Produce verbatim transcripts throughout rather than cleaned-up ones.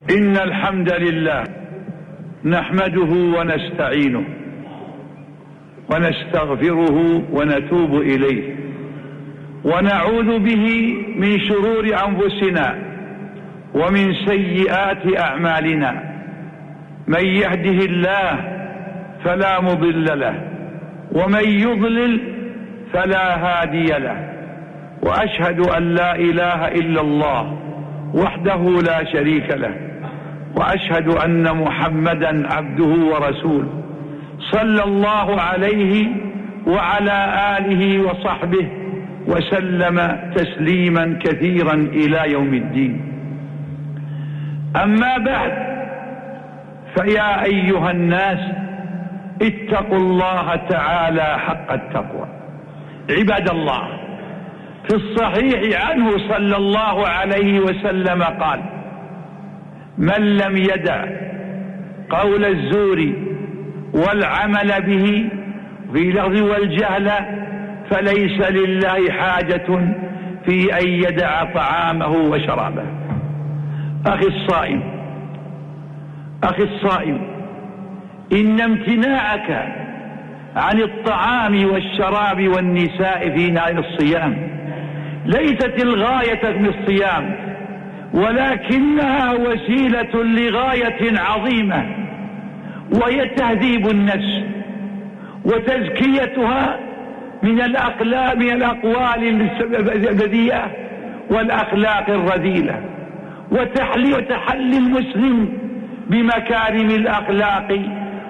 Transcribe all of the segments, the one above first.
إن الحمد لله نحمده ونستعينه ونستغفره ونتوب إليه ونعوذ به من شرور أنفسنا ومن سيئات أعمالنا. من يهده الله فلا مضل له ومن يضلل فلا هادي له، وأشهد أن لا إله إلا الله وحده لا شريك له، وأشهد أن محمدا عبده ورسوله صلى الله عليه وعلى آله وصحبه وسلم تسليما كثيرا إلى يوم الدين. أما بعد، فيا أيها الناس اتقوا الله تعالى حق التقوى. عباد الله، في الصحيح عنه صلى الله عليه وسلم قال: من لم يدع قول الزور والعمل به في لغو والجهل فليس لله حاجة في أن يدع طعامه وشرابه. أخي الصائم أخي الصائم إن امتناعك عن الطعام والشراب والنساء في نهار الصيام ليست الغاية من الصيام، ولكنها وسيلة لغاية عظيمة، وهي تهذيب النفس وتزكيتها من الأقلام من الأقوال البذيئة والأخلاق الرذيلة، وتحلي وتحلي المسلم بمكارم الأخلاق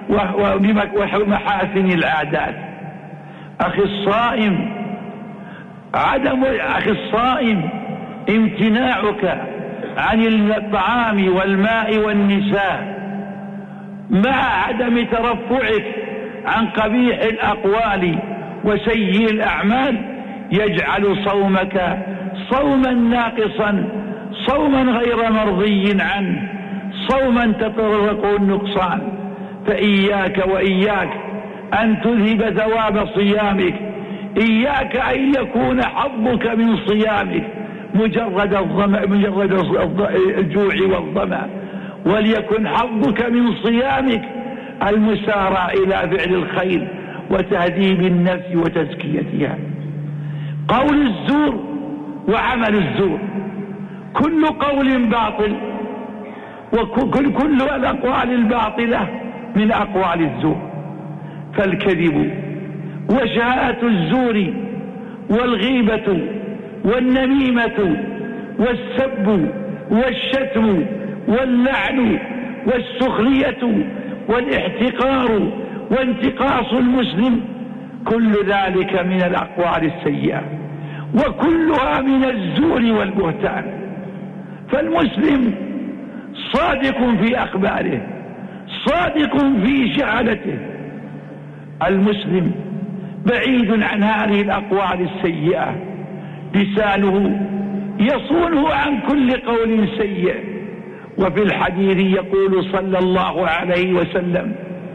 ومحاسن العادات. أخي الصائم عدم أخي الصائم امتناعك عن الطعام والماء والنساء مع عدم ترفعك عن قبيح الأقوال وسيء الأعمال يجعل صومك صوما ناقصا، صوما غير مرضي عنه، صوما تتطرق النقصان. فإياك وإياك أن تذهب ثواب صيامك، إياك أن يكون حظك من صيامك مجرد الظمأ مجرد الجوع والظمأ، وليكن حظك من صيامك المسارع إلى فعل الخير وتهذيب النفس وتزكيتها. قول الزور وعمل الزور، كل قول باطل، وكل كل الأقوال الباطلة من أقوال الزور. فالكذب وشهادة الزور والغيبة والنميمة والسب والشتم واللعن والسخرية والاحتقار وانتقاص المسلم، كل ذلك من الأقوال السيئة، وكلها من الزور والبهتان. فالمسلم صادق في أخباره، صادق في شهادته. المسلم بعيد عن هذه الأقوال السيئة، لسانه يصونه عن كل قول سيء. وفي الحديث يقول صلى الله عليه وسلم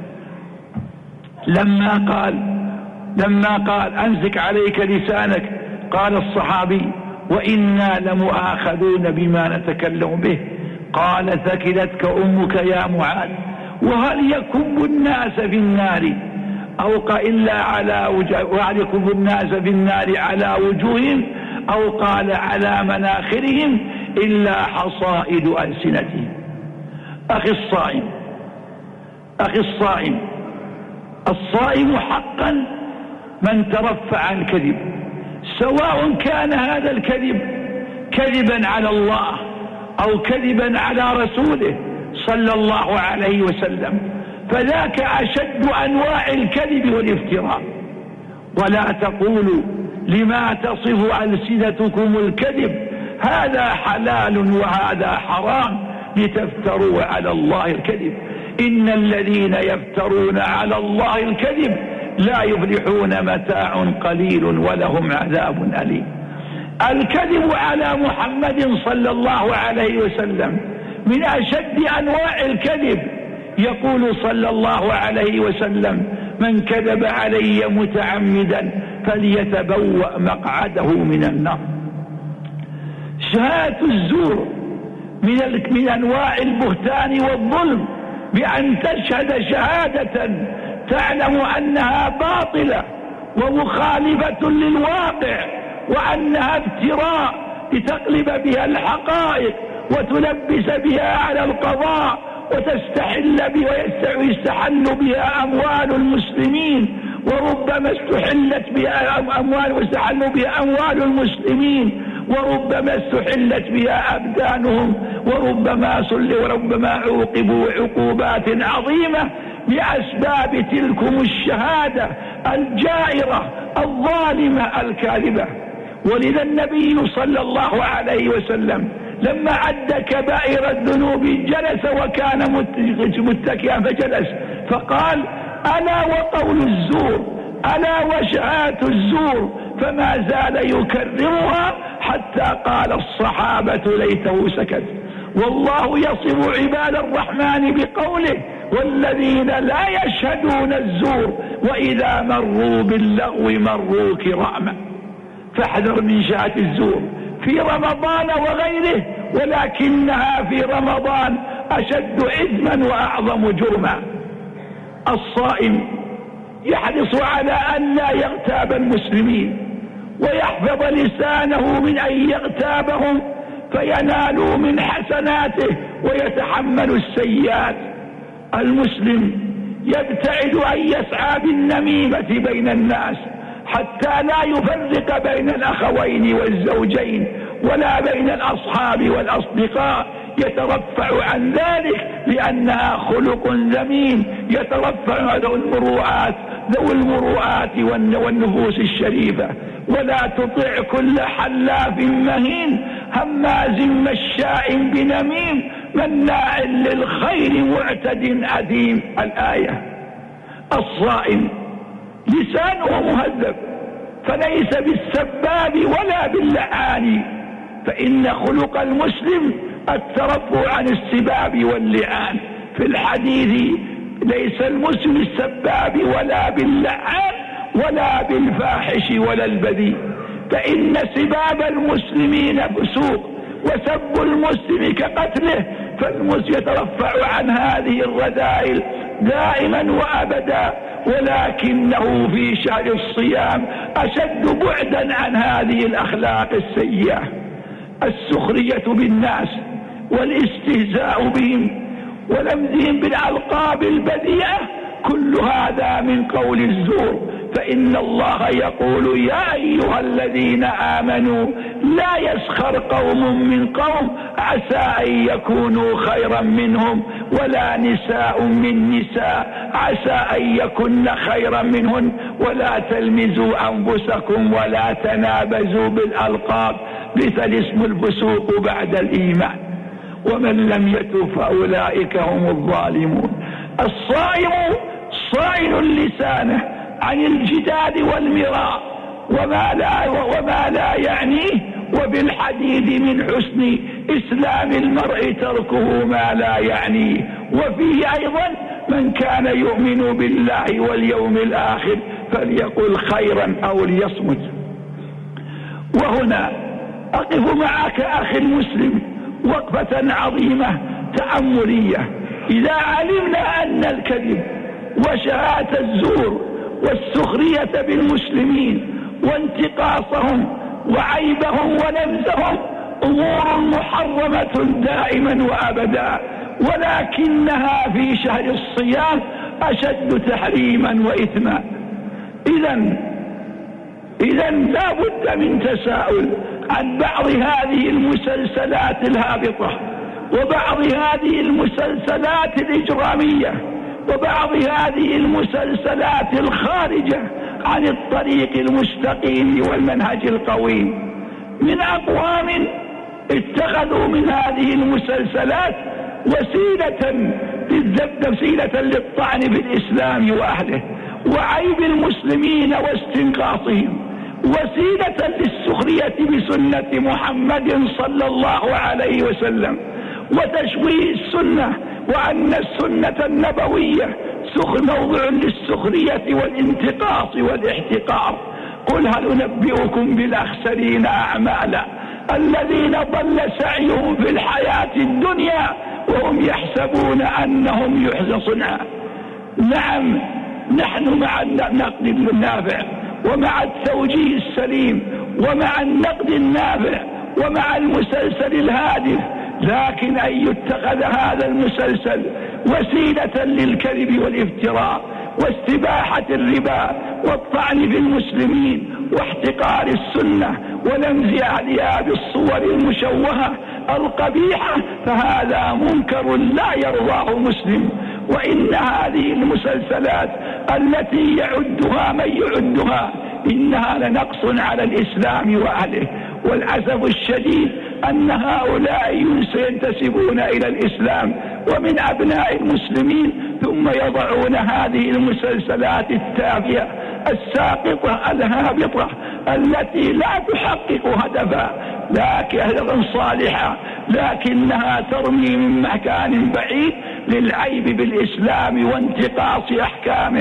لما قال لما قال أمسك عليك لسانك، قال الصحابي: وإنا لمؤاخذون بما نتكلم به. قال: ثكلتك أمك يا معاذ، وهل يكب الناس في النار أو إلا على وجه وهل يكب الناس في النار على وجوههم أو قال على مناخرهم إلا حصائد ألسنتهم. أخي الصائم أخي الصائم الصائم حقا من ترفع عن الكذب، سواء كان هذا الكذب كذبا على الله أو كذبا على رسوله صلى الله عليه وسلم، فذاك أشد أنواع الكذب والافتراء. ولا تقولوا لما تصف ألسنتكم الكذب هذا حلال وهذا حرام لتفتروا على الله الكذب. إن الذين يفترون على الله الكذب لا يفلحون، متاع قليل ولهم عذاب أليم. الكذب على محمد صلى الله عليه وسلم من أشد أنواع الكذب. يقول صلى الله عليه وسلم: من كذب علي متعمدا فليتبوأ مقعده من النار. شهادة الزور من من أنواع البهتان والظلم بأن تشهد شهادة تعلم أنها باطلة ومخالفة للواقع وأنها افتراء لتقلب بها الحقائق وتلبس بها على القضاء وتستحل بها ويستحل بها أموال المسلمين، وربما استحلت بها أموال واستحل بها أموال المسلمين، وربما استحلت بها أبدانهم، وربما سل وربما عوقبوا عقوبات عظيمة بأسباب تلكم الشهادة الجائرة الظالمة الكاذبة. ولذا النبي صلى الله عليه وسلم لما عد كبائر الذنوب جلس وكان متكئا فجلس فقال: ألا وقول الزور، ألا وشهادة الزور، فما زال يكررها حتى قال الصحابة ليته سكت. والله يصف عباد الرحمن بقوله: والذين لا يشهدون الزور وإذا مروا باللغو مروا كراما. فاحذر من شهادة الزور في رمضان وغيره، ولكنها في رمضان أشد إثما وأعظم جرما. الصائم يحرص على أن لا يغتاب المسلمين ويحفظ لسانه من أن يغتابهم فينالوا من حسناته ويتحمل السيئات. المسلم يبتعد أن يسعى بالنميمة بين الناس حتى لا يفرق بين الأخوين والزوجين ولا بين الأصحاب والأصدقاء، يترفع عن ذلك لأنها خلق ذميم يترفع عن المروءات ذوي المروءات والنفوس الشريفة. ولا تطع كل حلاف مهين هماز مشاء بنميم مناع للخير معتد أثيم. الآية. الصائم لسانه مهذب فليس بالسباب ولا باللعان، فإن خلق المسلم الترفع عن السباب واللعان. في الحديث: ليس المسلم السباب ولا باللعان ولا بالفاحش ولا البذيء، فإن سباب المسلمين فسوق وسب المسلم كقتله، فالمسلم يترفع عن هذه الرذائل دائما وأبدا، ولكنه في شهر الصيام أشد بعدا عن هذه الأخلاق السيئة. السخرية بالناس والاستهزاء بهم ولمزهم بالألقاب البذيئة كل هذا من قول الزور. فإن الله يقول: يا أيها الذين آمنوا لا يسخر قوم من قوم عسى أن يكونوا خيرا منهم ولا نساء من نساء عسى أن يكن خيرا منهن ولا تلمزوا أنفسكم ولا تنابزوا بالألقاب بئس الاسم الفسوق بعد الإيمان ومن لم يتب فأولئك هم الظالمون. الصائم صائل لسانه عن الجدال والمراء وما لا, وما لا يعنيه، وبالحديث من حسن إسلام المرء تركه ما لا يعنيه. وفيه أيضا: من كان يؤمن بالله واليوم الآخر فليقل خيرا أو ليصمت. وهنا أقف معك أخي المسلم وقفة عظيمة تأملية. إذا علمنا أن الكذب وشهادة الزور والسخرية بالمسلمين وانتقاصهم وعيبهم ونبذهم أمور محرمة دائما وأبدا، ولكنها في شهر الصيام أشد تحريما وإثما. إذن إذن لا بد من تساؤل عن بعض هذه المسلسلات الهابطة وبعض هذه المسلسلات الإجرامية وبعض هذه المسلسلات الخارجة عن الطريق المستقيم والمنهج القويم، من أقوام اتخذوا من هذه المسلسلات وسيلة للذب وسيلة للطعن في الإسلام وأهله وعيب المسلمين واستنقاصهم، وسيلة للسخرية بسنة محمد صلى الله عليه وسلم وتشويه السنة، وأن السنة النبوية موضع للسخرية والانتقاص والاحتقار. قل هل أنبئكم بالأخسرين أعمالا الذين ضل سعيهم في الحياة الدنيا وهم يحسبون أنهم يحسنون صنعا. نعم، نحن مع النقد النافع ومع التوجيه السليم ومع النقد النافع ومع المسلسل الهادف، لكن أن يتخذ هذا المسلسل وسيلة للكذب والافتراء واستباحة الربا والطعن في المسلمين واحتقار السنة ولمز أهلها بالصور المشوهة القبيحة، فهذا منكر لا يرضاه مسلم. وإن هذه المسلسلات التي يعدها من يعدها إنها لنقص على الإسلام وأهله، والأسف الشديد أن هؤلاء ينتسبون إلى الإسلام ومن أبناء المسلمين ثم يضعون هذه المسلسلات التافهة الساقطة الهابطة التي لا تحقق هدفا لكن هدفا صالحا، لكنها ترمي من مكان بعيد للعيب بالإسلام وانتقاص أحكامه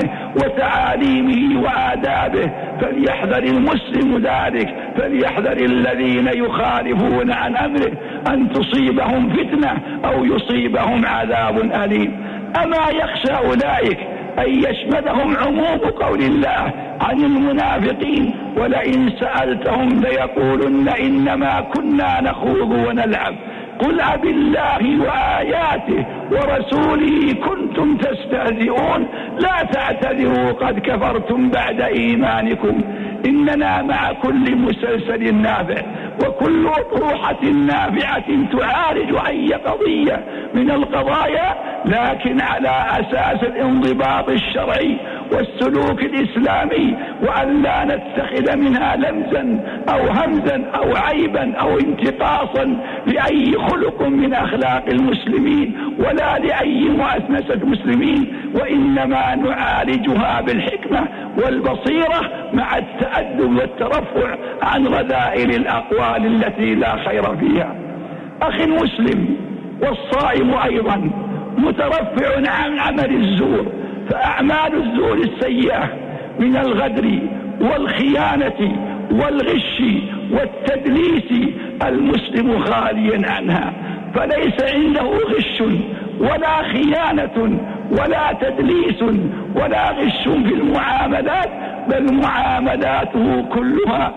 وتعاليمه وآدابه. فليحذر المسلم ذلك، فليحذر الذين يخالفون عن أمره أن تصيبهم فتنة أو يصيبهم عذاب أليم. أما يخشى أولئك أن يشملهم عموم قول الله عن المنافقين ولئن سألتهم ليقولن إنما كنا نخوض ونلعب قل أبالله وآياته ورسوله كنتم تستهزئون لا تعتذروا قد كفرتم بعد إيمانكم. إننا مع كل مسلسل نافع وكل أطروحة نافعة تعالج أي قضية من القضايا، لكن على أساس الانضباط الشرعي والسلوك الإسلامي، وأن لا نتخذ منها لمزا أو همزا أو عيبا أو انتقاصا لأي خلق من أخلاق المسلمين ولا لأي مؤسسة المسلمين، وإنما نعالجها بالحكمة والبصيرة مع التأدب والترفع عن رذائل الأقوال التي لا خير فيها. أخي المسلم، والصائم أيضا مترفع عن عمل الزور، فأعمال الزور السيئة من الغدر والخيانة والغش والتدليس المسلم خاليا عنها، فليس عنده غش ولا خيانة ولا تدليس ولا غش في المعاملات، بل معاملاته كلها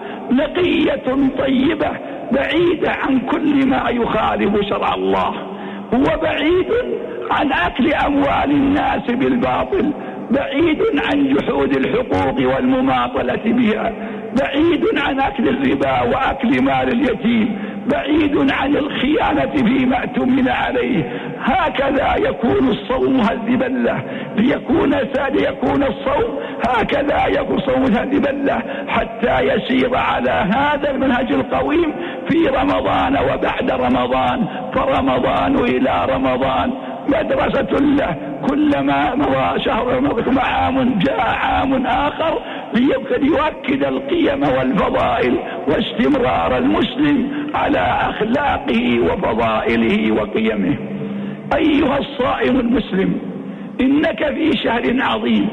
نقية طيبة بعيدة عن كل ما يخالف شرع الله. هو بعيد عن أكل أموال الناس بالباطل، بعيد عن جحود الحقوق والمماطلة بها، بعيد عن أكل الربا وأكل مال اليتيم، بعيد عن الخيانة فيما اؤتمن عليه. هكذا يكون الصوم هالذبلة، ليكون ليكون الصوم هكذا يكون صوم هالذبلة حتى يسير على هذا المنهج القويم في رمضان وبعد رمضان، فرمضان إلى رمضان مدرسة له، كلما مضى شهر مضى عام جاء عام آخر ليبقى ليؤكد القيم والفضائل واستمرار المسلم على أخلاقه وفضائله وقيمه. أيها الصائم المسلم، إنك في شهر عظيم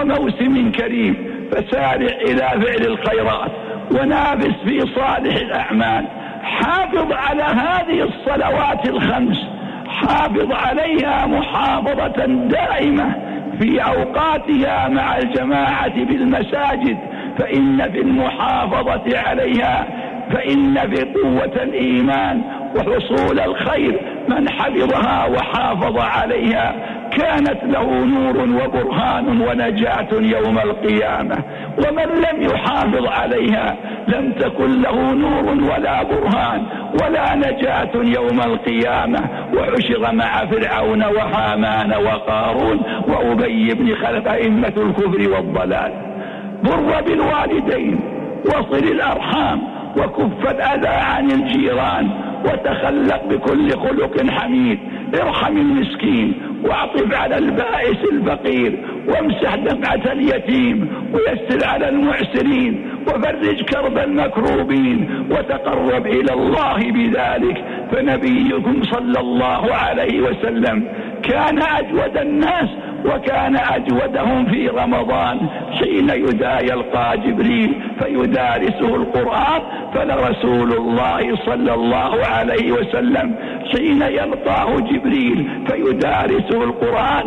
وموسم كريم، فسارع إلى فعل الخيرات ونافس في صالح الأعمال. حافظ على هذه الصلوات الخمس، حافظ عليها محافظة دائمة في أوقاتها مع الجماعة بالمساجد، فإن في المحافظة عليها فإن في قوة الإيمان وحصول الخير من حفظها وحافظ عليها كانت له نور وبرهان ونجاة يوم القيامة، ومن لم يحافظ عليها لم تكن له نور ولا برهان ولا نجاة يوم القيامة، وحشر مع فرعون وهامان وقارون وأبي بن خلف أئمة الكفر والضلال. بر بالوالدين وصل الأرحام وكف الأذى عن الجيران وتخلق بكل خلق حميد. ارحم المسكين واعطف على البائس الفقير وامسح دمعة اليتيم ويسر على المعسرين وفرج كرب المكروبين وتقرب إلى الله بذلك، فنبيكم صلى الله عليه وسلم كان أجود الناس وكان أجودهم في رمضان حين يلقى جبريل فيدارسه القرآن، فلرسول الله صلى الله عليه وسلم حين يلقاه جبريل فيدارسه القرآن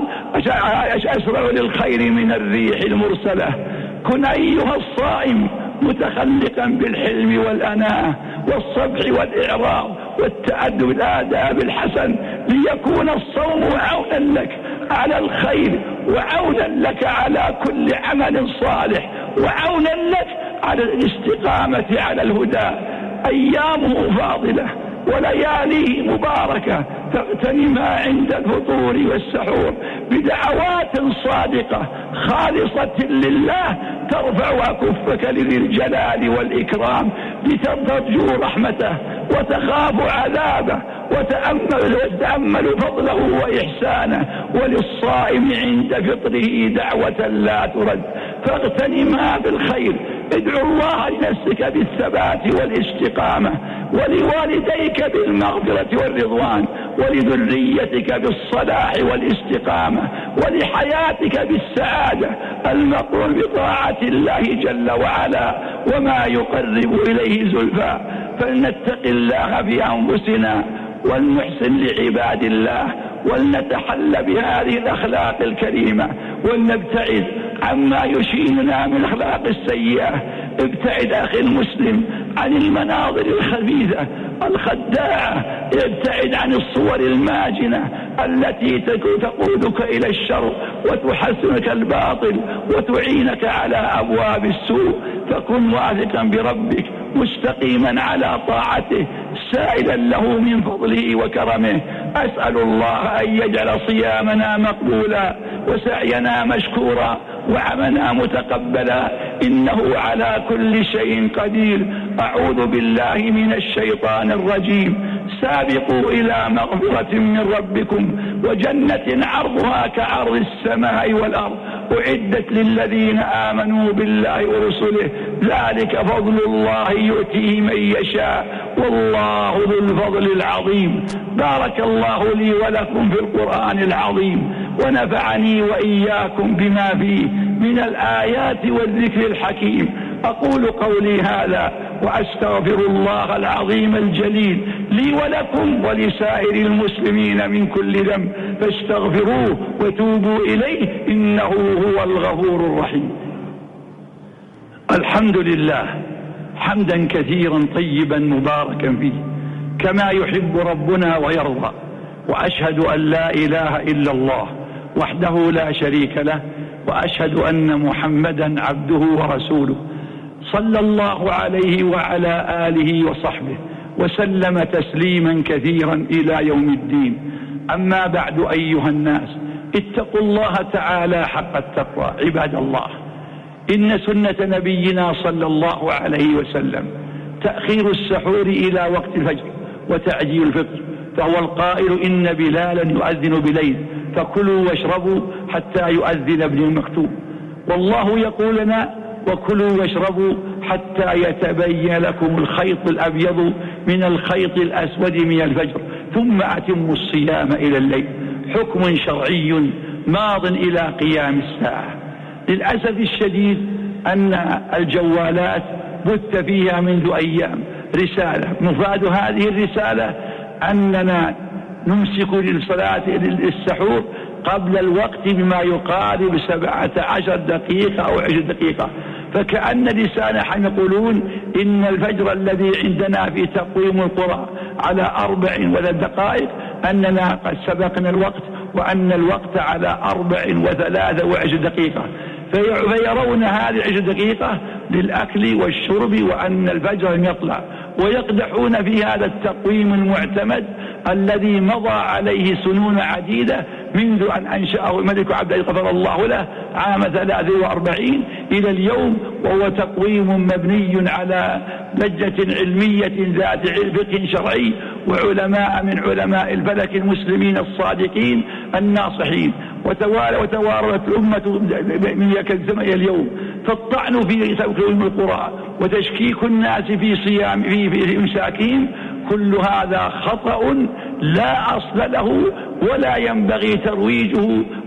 أسرع للخير من الريح المرسلة. كن أيها الصائم متخلقا بالحلم والأناة والصبح والإعراض والتأدب بالآداب الحسن، ليكون الصوم عونا لك على الخير وعونا لك على كل عمل صالح وعونا لك على الاستقامة على الهدى. أيامه فاضلة ولياليه مباركة، فاغتنمها عند الفطور والسحور بدعوات صادقة خالصة لله ترفع أكفك لذي الجلال والإكرام لترجو رحمته وتخاف عذابه وتأمل, وتأمل فضله وإحسانه. وللصائم عند فطره دعوة لا ترد، فاغتنمها بالخير. ادعو الله لنفسك بالثبات والاستقامة، ولوالديك بالمغفرة والرضوان، ولذريتك بالصلاح والاستقامة، ولحياتك بالسعادة المقرون بطاعة الله جل وعلا وما يقرب إليه زلفى. فلنتق الله في أنفسنا ولنحسن لعباد الله ولنتحلى بهذه الأخلاق الكريمة ولنبتعد عما يشيننا من الأخلاق السيئة. ابتعد أخي المسلم عن المناظر الخبيثة الخداعة، ابتعد عن الصور الماجنة التي تقودك إلى الشر وتحسنك الباطل وتعينك على أبواب السوء. فكن واثقا بربك مستقيما على طاعته سائلا له من فضله وكرمه. أسأل الله أن يجعل صيامنا مقبولا وسعينا مشكورا وعملنا متقبلا، إنه على كل شيء قدير. أعوذ بالله من الشيطان الرجيم. سابقوا إلى مغفرة من ربكم وجنة عرضها كعرض السماء والأرض أعدت للذين آمنوا بالله ورسله، ذلك فضل الله يؤتيه من يشاء والله ذو الفضل العظيم. بارك الله لي ولكم في القرآن العظيم ونفعني وإياكم بما فيه من الآيات والذكر الحكيم. أقول قولي هذا وأستغفر الله العظيم الجليل لي ولكم ولسائر المسلمين من كل ذنب، فاستغفروه وتوبوا إليه إنه هو الغفور الرحيم. الحمد لله حمدا كثيرا طيبا مباركا فيه كما يحب ربنا ويرضى، وأشهد أن لا إله إلا الله وحده لا شريك له، وأشهد أن محمدا عبده ورسوله صلى الله عليه وعلى آله وصحبه وسلم تسليما كثيرا إلى يوم الدين. أما بعد أيها الناس، اتقوا الله تعالى حق التقوى. عباد الله، إن سنة نبينا صلى الله عليه وسلم تأخير السحور إلى وقت الفجر وتعجيل الفطر، فهو القائل إن بلالا يؤذن بليل فكلوا واشربوا حتى يؤذن ابن المكتوم. والله يقول لنا وكلوا واشربوا حتى يتبين لكم الخيط الأبيض من الخيط الأسود من الفجر ثم أتموا الصيام إلى الليل. حكم شرعي ماض إلى قيام الساعة. للأسف الشديد أن الجوالات بث فيها منذ أيام رسالة، مفاد هذه الرسالة أننا نمسك للصلاة للسحور قبل الوقت بما يقارب سبعة عشر دقيقة أو عشر دقيقة، فكأن رسالة يقولون إن الفجر الذي عندنا في تقويم القرى على أربع وثلاث دقائق أننا قد سبقنا الوقت، وأن الوقت على أربع وثلاثة وعشر دقيقة، فيرون هذه عشر دقيقة للأكل والشرب وأن الفجر لم يطلع، ويقدحون في هذا التقويم المعتمد الذي مضى عليه سنون عديدة منذ أن أنشأه الملك عبد العزيز غفر الله له عام ثلاث وأربعين إلى اليوم، وهو تقويم مبني على لجنة علمية ذات فقه شرعي وعلماء من علماء الفلك المسلمين الصادقين الناصحين. وتوالى وتوارثت الأمة من ذاك الزمن إلى اليوم، فالطعن في تقويم القرى وتشكيك الناس في صيام في في إمساكهم كل هذا خطأ لا أصل له ولا ينبغي ترويجه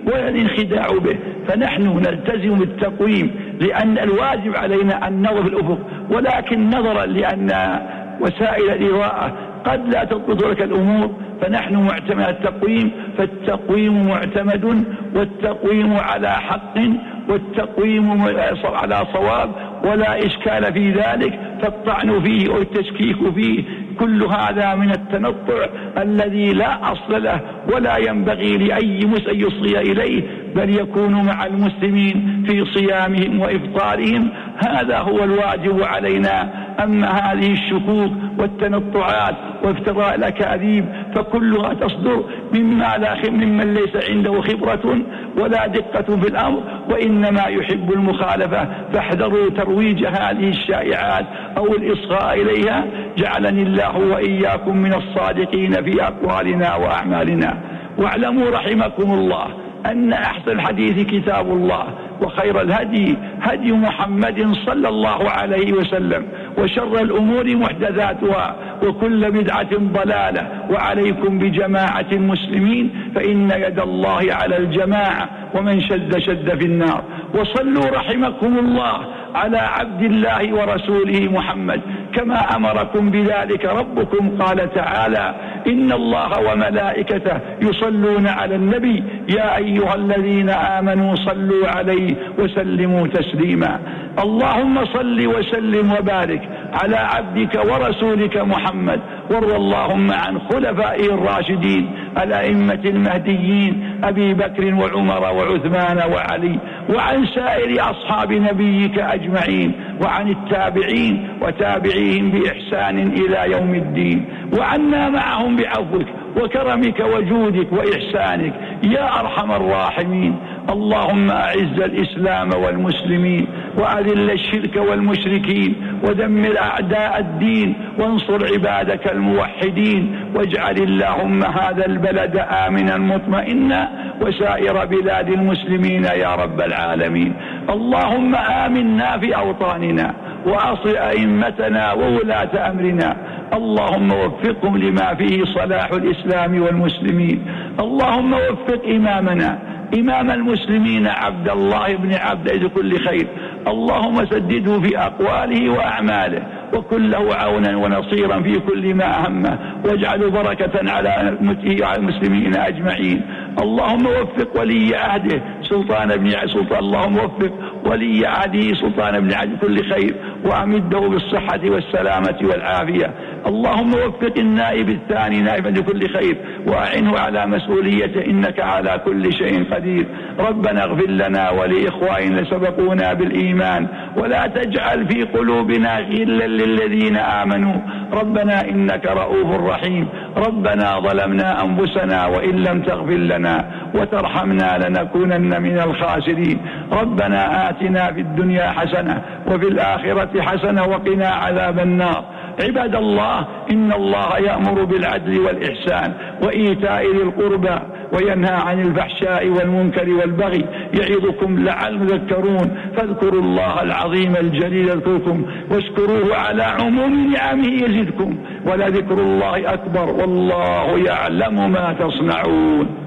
ولا الانخداع به. فنحن نلتزم بالتقويم لأن الواجب علينا أن ننظر في الأفق، ولكن نظرا لأن وسائل الإضاءة قد لا تضبط لك الأمور، فنحن معتمد التقويم. فالتقويم معتمد، والتقويم على حق، والتقويم على صواب، ولا إشكال في ذلك. فالطعن فيه والتشكيك فيه كل هذا من التنطع الذي لا أصل له ولا ينبغي لأي مسلم يصغي إليه، بل يكون مع المسلمين في صيامهم وإفطارهم. هذا هو الواجب علينا. أما هذه الشكوك والتنطعات وافتراء الأكاذيب فكلها تصدر مما لا ممن ليس عنده خبرة ولا دقة في الأمر، وإنما يحب المخالفة. فاحذروا ترويج هذه الشائعات أو الإصغاء إليها. جعلني الله وإياكم من الصادقين في أقوالنا وأعمالنا. واعلموا رحمكم الله أن أحسن الحديث كتاب الله، وخير الهدي هدي محمد صلى الله عليه وسلم، وشر الأمور محدثاتها، وكل بدعة ضلالة. وعليكم بجماعة المسلمين فإن يد الله على الجماعة، ومن شد شد في النار. وصلوا رحمكم الله على عبد الله ورسوله محمد كما أمركم بذلك ربكم. قال تعالى: إن الله وملائكته يصلون على النبي يا أيها الذين آمنوا صلوا عليه وسلموا تسليما. اللهم صل وسلم وبارك على عبدك ورسولك محمد، وارض اللهم عن خلفائه الراشدين الأئمة المهديين أبي بكر وعمر وعثمان وعلي، وعن سائر أصحاب نبيك أجمعين، وعن التابعين وتابعيهم بإحسان إلى يوم الدين، وعنا معهم بعفوك وكرمك وجودك وإحسانك يا أرحم الراحمين. اللهم أعز الإسلام والمسلمين، وأذل الشرك والمشركين، ودمر أعداء الدين، وانصر عبادك الموحدين. واجعل اللهم هذا البلد آمنا مطمئنا، وسائر بلاد المسلمين يا رب العالمين. اللهم آمنا في أوطاننا، وأصل أئمتنا وولاة أمرنا. اللهم وفقهم لما فيه صلاح الإسلام والمسلمين. اللهم وفق إمامنا إمام المسلمين عبد الله بن عبد عز كل خير. اللهم سدده في أقواله وأعماله، وكن له عونا ونصيرا في كل ما أهمه، واجعل بركة على المسلمين أجمعين. اللهم وفق ولي عهده سلطان بن سلطان اللهم وفق ولي عهده سلطان بن عبد كل خير، وأمده بالصحة والسلامة والعافية. اللهم وفق النائب الثاني نائبا لكل خير، وأعنه على مسؤوليته، إنك على كل شيء قدير. ربنا اغفر لنا ولإخواننا سبقونا بالإيمان، ولا تجعل في قلوبنا غلا للذين آمنوا. ربنا إنك رؤوف رحيم. ربنا ظلمنا أنفسنا وإن لم تغفر لنا وترحمنا لنكونن من الخاسرين. ربنا آتنا في الدنيا حسنة وفي الآخرة حسنة وقنا عذاب النار. عباد الله، إن الله يأمر بالعدل والإحسان وإيتاء ذي القربى، وينهى عن الفحشاء والمنكر والبغي، يعظكم لعلكم تذكرون. فاذكروا الله العظيم الجليل يذكركم، واشكروه على عموم نعمه يزدكم، ولذكر الله أكبر، والله يعلم ما تصنعون.